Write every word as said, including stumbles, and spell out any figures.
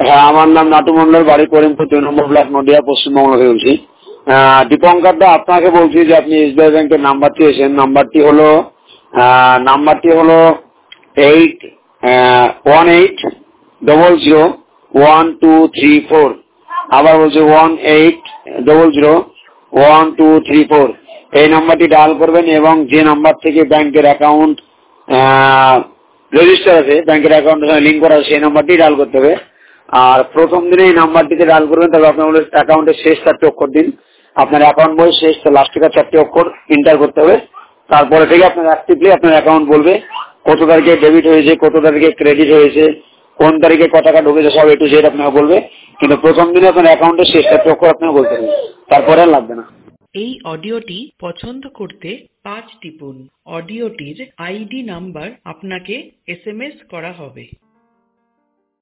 হ্যাঁ, আমার নাম নাটু মন্ডল, বাড়ি করিমপুর, দুই নম্বর ব্লক, নদিয়া, পশ্চিমবঙ্গ থেকে বলছি। দীপঙ্কর দা, আপনাকে বলছি যে আপনি এসবিআই ব্যাংকের নাম্বার চেয়েছেন। নাম্বারটি হলো নাম্বারটি হলো eight one eight double zero one two three four. আবার বলছি one eight double zero one two three four. এই নাম্বারটি ডায়াল করবেন এবং যে নাম্বার থেকে ব্যাংকের অ্যাকাউন্ট রেজিস্টার আছে, ব্যাংকের অ্যাকাউন্টের সঙ্গে লিঙ্ক করা আছে, সেই নাম্বারটি ডায়াল করতে হবে। আর প্রথম দিনে এই নাম্বারটিতে ডায়াল করবেন, তবে আপনার অ্যাকাউন্টের শেষ চারটি অক্ষর দিন। আপনার অ্যাকাউন্ট বই শেষ লাস্টের চারটি অক্ষর এন্টার করতে হবে। তারপরে থেকে আপনার অ্যাক্টিভলি আপনার অ্যাকাউন্ট বলবে কত তারিখে ডেবিট হয়েছে, কত তারিখে ক্রেডিট হয়েছে, কোন তারিখে কত টাকা ঢুকেছে, সব এ টু জেড আপনাকে বলবে। কিন্তু প্রথম দিনে আপনার অ্যাকাউন্টের শেষ চারটি অক্ষর আপনাকে বলতে হবে, তারপরে আর লাগবে না। এই অডিওটি পছন্দ করতে পাঁচ টিপুন। অডিওটির আইডি নাম্বার আপনাকে এস এম এস করা হবে।